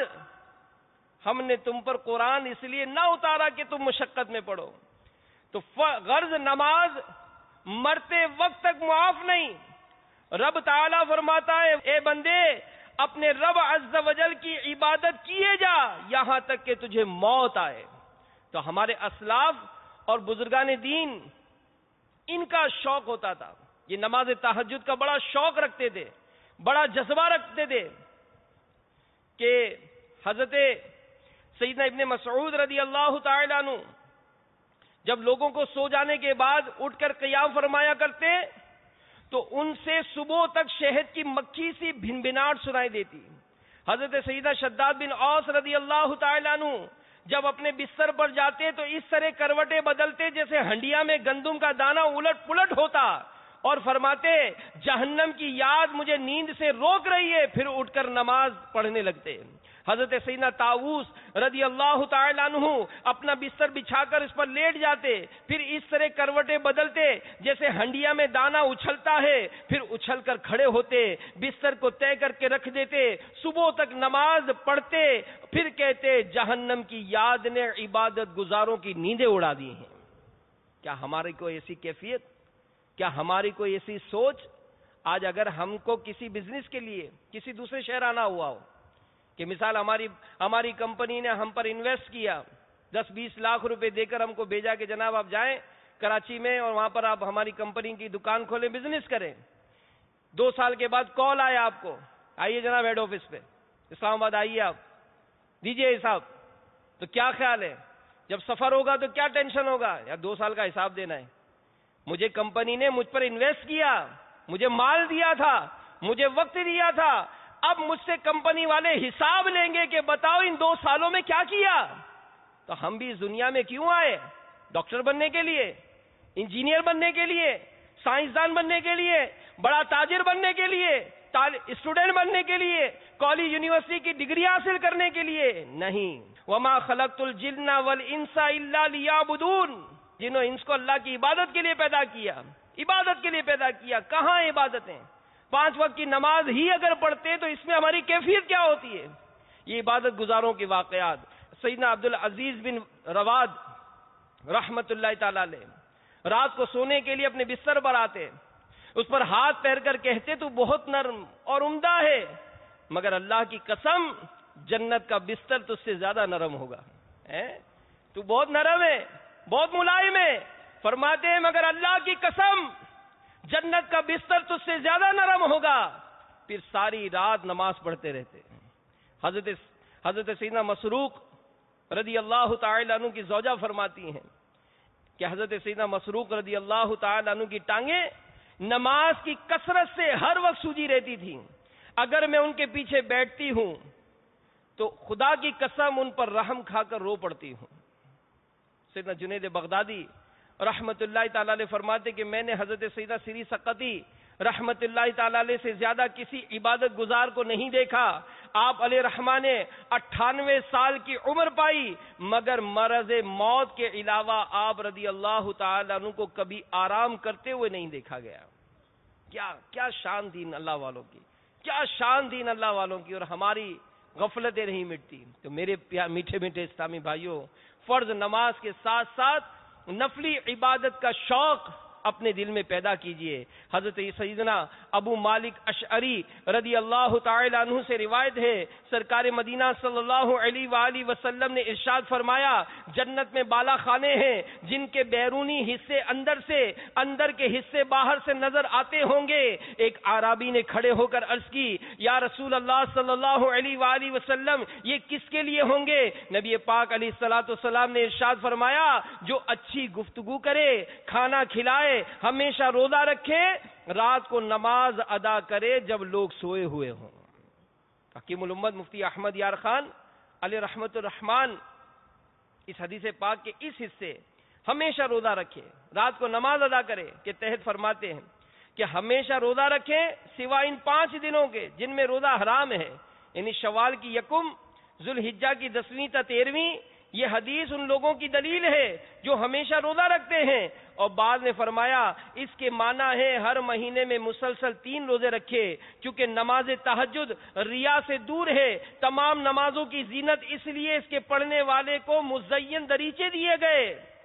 ہم نے تم پر قرآن اس لیے نہ اتارا کہ تم مشقت میں پڑھو. تو غرض نماز مرتے وقت تک معاف نہیں. رب تعالیٰ فرماتا ہے اے بندے اپنے رب عز و جل کی عبادت کیے جا یہاں تک کہ تجھے موت آئے. تو ہمارے اسلاف اور بزرگان دین ان کا شوق ہوتا تھا، یہ نماز تہجد کا بڑا شوق رکھتے تھے، بڑا جذبہ رکھتے تھے کہ حضرت سیدنا ابن مسعود رضی اللہ تعالی عنہ جب لوگوں کو سو جانے کے بعد اٹھ کر قیام فرمایا کرتے تو ان سے صبح تک شہد کی مکھی سی بھنبھناہٹ سنائی دیتی. حضرت سیدنا شداد بن اوس رضی اللہ تعالی عنہ جب اپنے بستر پر جاتے تو اس طرح کروٹیں بدلتے جیسے ہنڈیا میں گندم کا دانہ الٹ پلٹ ہوتا، اور فرماتے جہنم کی یاد مجھے نیند سے روک رہی ہے، پھر اٹھ کر نماز پڑھنے لگتے. حضرت سیدنا طاووس رضی اللہ تعالی عنہ اپنا بستر بچھا کر اس پر لیٹ جاتے، پھر اس طرح کروٹیں بدلتے جیسے ہنڈیا میں دانہ اچھلتا ہے، پھر اچھل کر کھڑے ہوتے، بستر کو طے کر کے رکھ دیتے، صبح تک نماز پڑھتے، پھر کہتے جہنم کی یاد نے عبادت گزاروں کی نیندیں اڑا دی ہیں. کیا ہماری کوئی ایسی کیفیت، کیا ہماری کوئی ایسی سوچ؟ آج اگر ہم کو کسی بزنس کے لیے کسی دوسرے شہر آنا ہوا ہو کہ مثال ہماری کمپنی نے ہم پر انویسٹ کیا 10-20 لاکھ روپے دے کر ہم کو بھیجا کہ جناب آپ جائیں کراچی میں اور وہاں پر آپ ہماری کمپنی کی دکان کھولیں, بزنس کریں. 2 سال کے بعد کال آیا آپ کو, آئیے جناب ہیڈ آفس پہ اسلام آباد آئیے, آپ دیجئے حساب. تو کیا خیال ہے, جب سفر ہوگا تو کیا ٹینشن ہوگا, یا 2 سال کا حساب دینا ہے. مجھے کمپنی نے مجھ پر انویسٹ کیا, مجھے مال دیا تھا, مجھے وقت دیا تھا, اب مجھ سے کمپنی والے حساب لیں گے کہ بتاؤ ان 2 سالوں میں کیا کیا. تو ہم بھی اس دنیا میں کیوں آئے؟ ڈاکٹر بننے کے لیے, انجینئر بننے کے لیے, سائنسدان بننے کے لیے, بڑا تاجر بننے کے لیے, اسٹوڈنٹ بننے کے لیے, کالج یونیورسٹی کی ڈگری حاصل کرنے کے لیے نہیں. وما خلقت الجن والانس الا لیعبدون. جن و انس کو اللہ کی عبادت کے لیے پیدا کیا, عبادت کے لیے پیدا کیا. کہاں عبادتیں؟ 5 وقت کی نماز ہی اگر پڑھتے تو اس میں ہماری کیفیت کیا ہوتی ہے؟ یہ عبادت گزاروں کے واقعات. سیدنا عبدالعزیز بن رواد رحمت اللہ تعالی علیہ رات کو سونے کے لیے اپنے بستر پر آتے, اس پر ہاتھ پھیر کر کہتے تو بہت نرم اور عمدہ ہے, مگر اللہ کی قسم جنت کا بستر تجھ سے زیادہ نرم ہوگا. تو بہت نرم ہے, بہت ملائم ہے. فرماتے ہیں مگر اللہ کی قسم جنت کا بستر تجھ سے زیادہ نرم ہوگا. پھر ساری رات نماز پڑھتے رہتے. حضرت سیدنا مسروق رضی اللہ تعالی عنہ کی زوجہ فرماتی ہیں کہ حضرت سیدنا مسروق رضی اللہ تعالی عنہ کی ٹانگیں نماز کی کثرت سے ہر وقت سوجی رہتی تھی. اگر میں ان کے پیچھے بیٹھتی ہوں تو خدا کی قسم ان پر رحم کھا کر رو پڑتی ہوں. سیدنا جنید بغدادی رحمت اللہ تعالی علیہ فرماتے کہ میں نے حضرت سیدہ سری سقطی رحمت اللہ تعالی علیہ سے زیادہ کسی عبادت گزار کو نہیں دیکھا. آپ علیہ رحمٰن نے 98 سال کی عمر پائی, مگر مرض موت کے علاوہ آپ رضی اللہ تعالی عنہ کو کبھی آرام کرتے ہوئے نہیں دیکھا گیا. کیا شان دین اللہ والوں کی, کیا شان دین اللہ والوں کی, اور ہماری غفلتیں نہیں مٹتی. تو میرے میٹھے میٹھے اسلامی بھائیوں, فرض نماز کے ساتھ ساتھ نفلی عبادت کا شوق اپنے دل میں پیدا کیجئے. حضرت سیدنا ابو مالک اشعری رضی اللہ تعالی عنہ سے روایت ہے, سرکار مدینہ صلی اللہ علیہ وآلہ وسلم نے ارشاد فرمایا, جنت میں بالا خانے ہیں جن کے بیرونی حصے اندر سے, اندر کے حصے باہر سے نظر آتے ہوں گے. ایک اعرابی نے کھڑے ہو کر عرض کی, یا رسول اللہ صلی اللہ علیہ وآلہ وسلم یہ کس کے لیے ہوں گے؟ نبی پاک علیہ الصلوۃ والسلام نے ارشاد فرمایا, جو اچھی گفتگو کرے, کھانا کھلائے, ہمیشہ روزہ رکھے, رات کو نماز ادا کرے جب لوگ سوئے ہوئے ہوں. حکیم الامت مفتی احمد یار خان علیہ رحمت الرحمان اس حدیث پاک کے اس حصے ہمیشہ روزہ رکھے, رات کو نماز ادا کرے کے تحت فرماتے ہیں کہ ہمیشہ روزہ رکھیں سوائے ان 5 دنوں کے جن میں روزہ حرام ہے, یعنی شوال کی 1، ذوالحجہ کی 10ویں تا 13ویں. یہ حدیث ان لوگوں کی دلیل ہے جو ہمیشہ روزہ رکھتے ہیں. اور بعض نے فرمایا اس کے معنی ہے ہر مہینے میں مسلسل 3 روزے رکھے, کیونکہ نماز تہجد ریا سے دور ہے. تمام نمازوں کی زینت اس لیے اس کے پڑھنے والے کو مزین دریچے دیے گئے.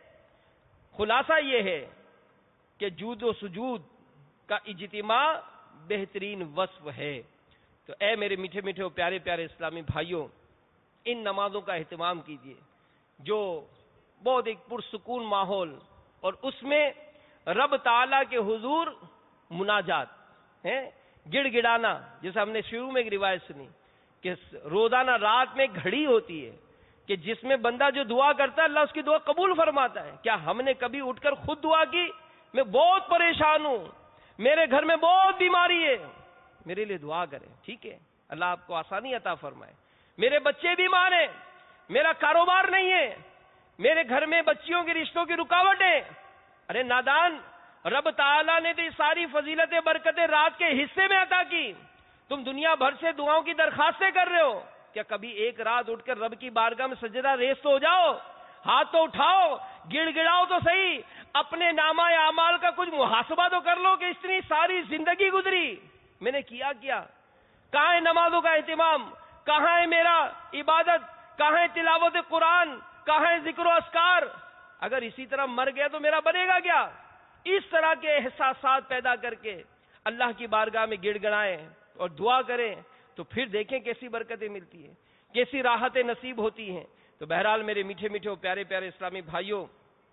خلاصہ یہ ہے کہ جود و سجود کا اجتماع بہترین وصف ہے. تو اے میرے میٹھے میٹھے اور پیارے پیارے اسلامی بھائیوں, ان نمازوں کا اہتمام کیجیے جو بہت ایک پرسکون ماحول, اور اس میں رب تعالی کے حضور مناجات ہے, گڑ گڑانا. جیسے ہم نے شروع میں ایک روایت سنی کہ روزانہ رات میں گھڑی ہوتی ہے کہ جس میں بندہ جو دعا کرتا ہے اللہ اس کی دعا قبول فرماتا ہے. کیا ہم نے کبھی اٹھ کر خود دعا کی, میں بہت پریشان ہوں, میرے گھر میں بہت بیماری ہے, میرے لیے دعا کریں, ٹھیک ہے, اللہ آپ کو آسانی عطا فرمائے. میرے بچے بیمار ہیں, میرا کاروبار نہیں ہے, میرے گھر میں بچیوں کے رشتوں کی رکاوٹ ہے. ارے نادان, رب تعالیٰ نے تو یہ ساری فضیلتیں برکتیں رات کے حصے میں عطا کی, تم دنیا بھر سے دعاؤں کی درخواستیں کر رہے ہو. کیا کبھی ایک رات اٹھ کر رب کی بارگاہ میں سجدہ ریز تو ہو جاؤ, ہاتھ تو اٹھاؤ, گڑ گڑاؤ تو صحیح, اپنے نامہ اعمال کا کچھ محاسبہ تو کر لو کہ اتنی ساری زندگی گزری, میں نے کیا. کہاں ہے نمازوں کا اہتمام, کہاں ہے میرا عبادت, کہاں ہے تلاوت قرآن, کہاں ہے ذکر و اذکار. اگر اسی طرح مر گیا تو میرا بنے گا کیا؟ اس طرح کے احساسات پیدا کر کے اللہ کی بارگاہ میں گڑ گڑائیں اور دعا کریں تو پھر دیکھیں کیسی برکتیں ملتی ہیں, کیسی راحتیں نصیب ہوتی ہیں. تو بہرحال میرے میٹھے میٹھے اور پیارے پیارے اسلامی بھائیوں,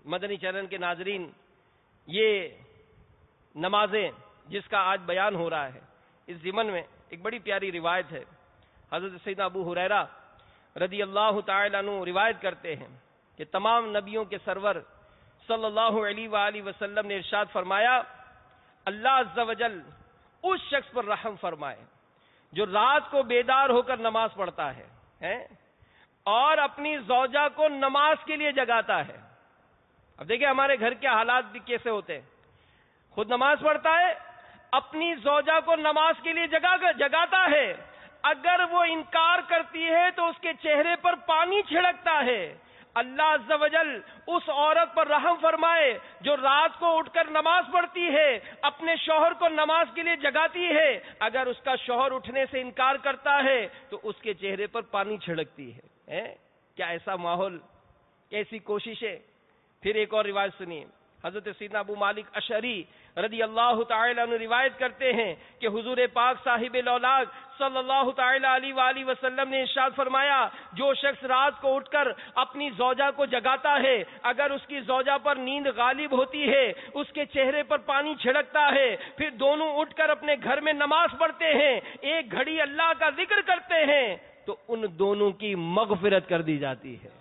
مدنی چینل کے ناظرین، یہ نمازیں جس کا آج بیان ہو رہا ہے، اس ضمن میں ایک بڑی پیاری روایت ہے۔ حضرت سیدنا ابو ہریرہ رضی اللہ تعالی عنہ روایت کرتے ہیں کہ تمام نبیوں کے سرور صلی اللہ علیہ وآلہ وسلم نے ارشاد فرمایا، اللہ عز و جل اس شخص پر رحم فرمائے جو رات کو بیدار ہو کر نماز پڑھتا ہے اور اپنی زوجہ کو نماز کے لیے جگاتا ہے۔ اب دیکھیں ہمارے گھر کے حالات بھی کیسے ہوتے ہیں، خود نماز پڑھتا ہے، اپنی زوجہ کو نماز کے لیے جگاتا ہے، اگر وہ انکار کرتی ہے تو اس کے چہرے پر پانی چھڑکتا ہے۔ اللہ عز و جل اس عورت پر رحم فرمائے جو رات کو اٹھ کر نماز پڑھتی ہے، اپنے شوہر کو نماز کے لیے جگاتی ہے، اگر اس کا شوہر اٹھنے سے انکار کرتا ہے تو اس کے چہرے پر پانی چھڑکتی ہے۔ کیا ایسا ماحول، کیسی کوششیں۔ پھر ایک اور روایت سنیے، حضرت سیدنا ابو مالک اشعری رضی اللہ تعالی عنہ روایت کرتے ہیں کہ حضور پاک صاحب الاولاق صلی اللہ تعالی علیہ وآلہ وسلم نے ارشاد فرمایا، جو شخص رات کو اٹھ کر اپنی زوجہ کو جگاتا ہے، اگر اس کی زوجہ پر نیند غالب ہوتی ہے، اس کے چہرے پر پانی چھڑکتا ہے، پھر دونوں اٹھ کر اپنے گھر میں نماز پڑھتے ہیں، ایک گھڑی اللہ کا ذکر کرتے ہیں، تو ان دونوں کی مغفرت کر دی جاتی ہے۔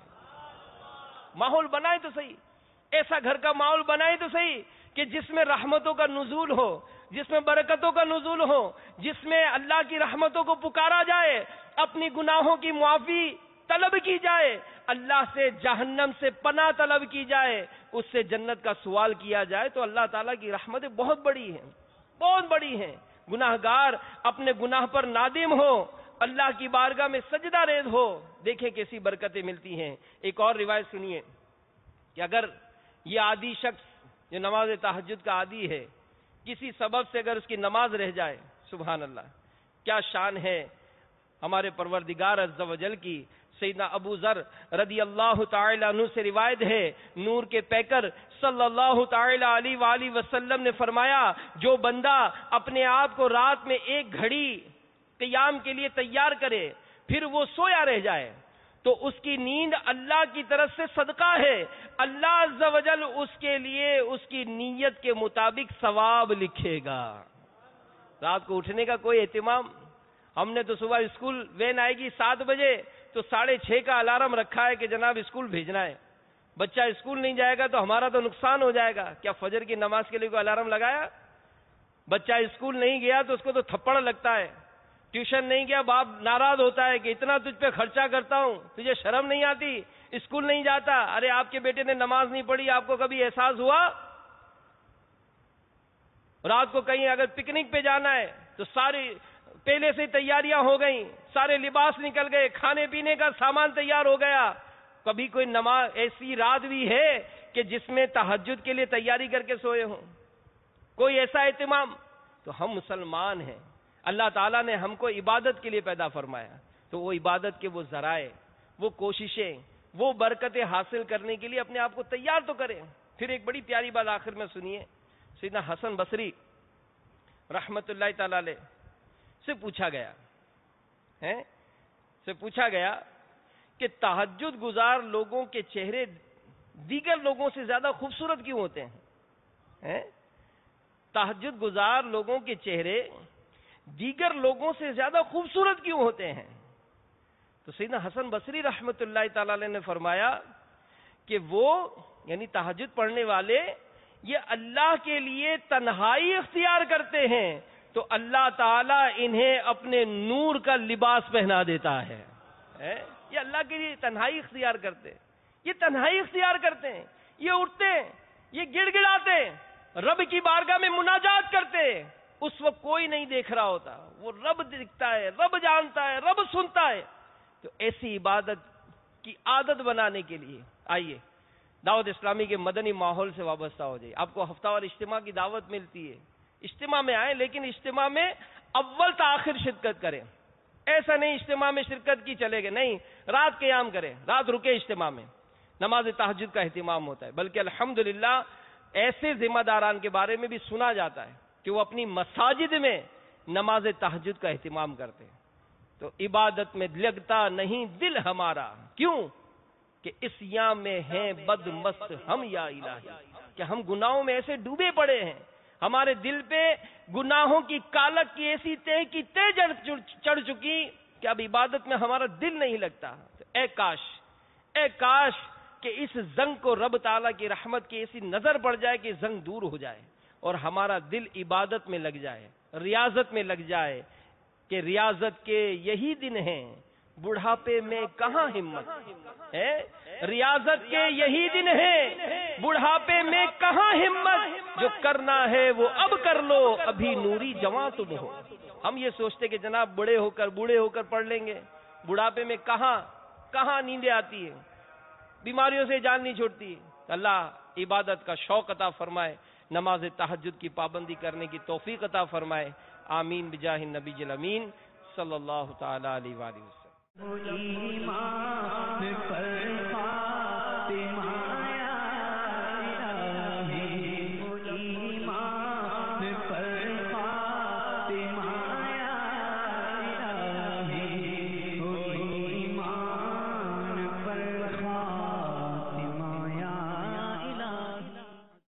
ماحول بنائے تو صحیح، ایسا گھر کا ماحول بنائے تو صحیح کہ جس میں رحمتوں کا نزول ہو، جس میں برکتوں کا نزول ہو، جس میں اللہ کی رحمتوں کو پکارا جائے، اپنی گناہوں کی معافی طلب کی جائے، اللہ سے جہنم سے پناہ طلب کی جائے، اس سے جنت کا سوال کیا جائے، تو اللہ تعالیٰ کی رحمتیں بہت بڑی ہیں، بہت بڑی ہیں۔ گناہگار اپنے گناہ پر نادم ہو، اللہ کی بارگاہ میں سجدہ ریز ہو، دیکھیں کیسی برکتیں ملتی ہیں۔ ایک اور روایت سنیے کہ اگر یہ عادی شخص جو نماز تہجد کا عادی ہے، کسی سبب سے اگر اس کی نماز رہ جائے، سبحان اللہ، کیا شان ہے ہمارے پروردگار عز و جل کی۔ سیدنا ابو ذر رضی اللہ تعالی عنہ سے روایت ہے، نور کے پیکر صلی اللہ تعالی علیہ وآلہ وسلم نے فرمایا، جو بندہ اپنے آپ کو رات میں ایک گھڑی قیام کے لیے تیار کرے، پھر وہ سویا رہ جائے، تو اس کی نیند اللہ کی طرف سے صدقہ ہے، اللہ عز و جل اس کے لیے اس کی نیت کے مطابق ثواب لکھے گا۔ رات کو اٹھنے کا کوئی اہتمام، ہم نے تو صبح اسکول وین آئے گی 7 بجے تو 6:30 کا الارم رکھا ہے کہ جناب اسکول بھیجنا ہے، بچہ اسکول نہیں جائے گا تو ہمارا تو نقصان ہو جائے گا۔ کیا فجر کی نماز کے لیے کوئی الارم لگایا؟ بچہ اسکول نہیں گیا تو اس کو تو تھپڑ لگتا ہے، ٹیوشن نہیں گیا باپ ناراض ہوتا ہے کہ اتنا تجھ پہ خرچہ کرتا ہوں، تجھے شرم نہیں آتی، اسکول نہیں جاتا۔ ارے آپ کے بیٹے نے نماز نہیں پڑھی، آپ کو کبھی احساس ہوا؟ رات کو کہیں اگر پکنک پہ جانا ہے تو ساری پہلے سے تیاریاں ہو گئیں، سارے لباس نکل گئے، کھانے پینے کا سامان تیار ہو گیا۔ کبھی کوئی نماز ایسی رات بھی ہے کہ جس میں تہجد کے لیے تیاری کر کے سوئے ہوں؟ کوئی ایسا اہتمام؟ تو ہم مسلمان ہیں، اللہ تعالیٰ نے ہم کو عبادت کے لیے پیدا فرمایا، تو وہ عبادت کے وہ ذرائع، وہ کوششیں، وہ برکتیں حاصل کرنے کے لیے اپنے آپ کو تیار تو کریں۔ پھر ایک بڑی پیاری بات آخر میں سنیے، سیدنا حسن بصری رحمت اللہ تعالی علیہ سے پوچھا گیا کہ تہجد گزار لوگوں کے چہرے دیگر لوگوں سے زیادہ خوبصورت کیوں ہوتے ہیں؟ تہجد گزار لوگوں کے چہرے دیگر لوگوں سے زیادہ خوبصورت کیوں ہوتے ہیں؟ تو سیدنا حسن بصری رحمت اللہ تعالی علیہ نے فرمایا کہ وہ یعنی تہجد پڑھنے والے یہ اللہ کے لیے تنہائی اختیار کرتے ہیں تو اللہ تعالیٰ انہیں اپنے نور کا لباس پہنا دیتا ہے۔ یہ اللہ کے لیے تنہائی اختیار کرتے ہیں، یہ تنہائی اختیار کرتے ہیں، یہ اٹھتے ہیں، یہ گڑ گڑاتے ہیں، رب کی بارگاہ میں مناجات کرتے ہیں، اس وقت کوئی نہیں دیکھ رہا ہوتا، وہ رب دکھتا ہے، رب جانتا ہے، رب سنتا ہے۔ تو ایسی عبادت کی عادت بنانے کے لیے آئیے دعوت اسلامی کے مدنی ماحول سے وابستہ ہو جائے۔ آپ کو ہفتہ وار اجتماع کی دعوت ملتی ہے، اجتماع میں آئیں، لیکن اجتماع میں اول تا آخر شرکت کریں۔ ایسا نہیں اجتماع میں شرکت کی چلے گئے، نہیں، رات قیام کریں، رات رکے اجتماع میں، نماز تہجد کا اہتمام ہوتا ہے۔ بلکہ الحمدللہ ایسے ذمہ داران کے بارے میں بھی سنا جاتا ہے کہ وہ اپنی مساجد میں نماز تہجد کا اہتمام کرتے ہیں۔ تو عبادت میں لگتا نہیں دل ہمارا، کیوں؟ کہ اسیاں میں ہیں بد مست ہم یا الہی، کہ ہم گناہوں میں ایسے ڈوبے پڑے ہیں، ہمارے دل پہ گناہوں کی کالک کی ایسی تہ کی تہ چڑھ چکی کہ اب عبادت میں ہمارا دل نہیں لگتا۔ اے کاش کہ اس زنگ کو رب تعالیٰ کی رحمت کی ایسی نظر پڑ جائے کہ زنگ دور ہو جائے اور ہمارا دل عبادت میں لگ جائے، ریاضت میں لگ جائے، کہ ریاضت کے یہی دن ہیں بڑھاپے میں کہاں ہمت ہے، ریاضت کے یہی دن ہیں بڑھاپے میں کہاں ہمت، جو کرنا ہے وہ اب کر لو ابھی نوری جواں تم ہو۔ ہم یہ سوچتے کہ جناب بوڑھے ہو کر پڑھ لیں گے، بڑھاپے میں کہاں نیندیں آتی ہے، بیماریوں سے جان نہیں چھوڑتی۔ اللہ عبادت کا شوق عطا فرمائے، نماز تہجد کی پابندی کرنے کی توفیق عطا فرمائے، آمین بجاہ النبی الامین صلی اللہ تعالی علیہ وآلہ وسلم۔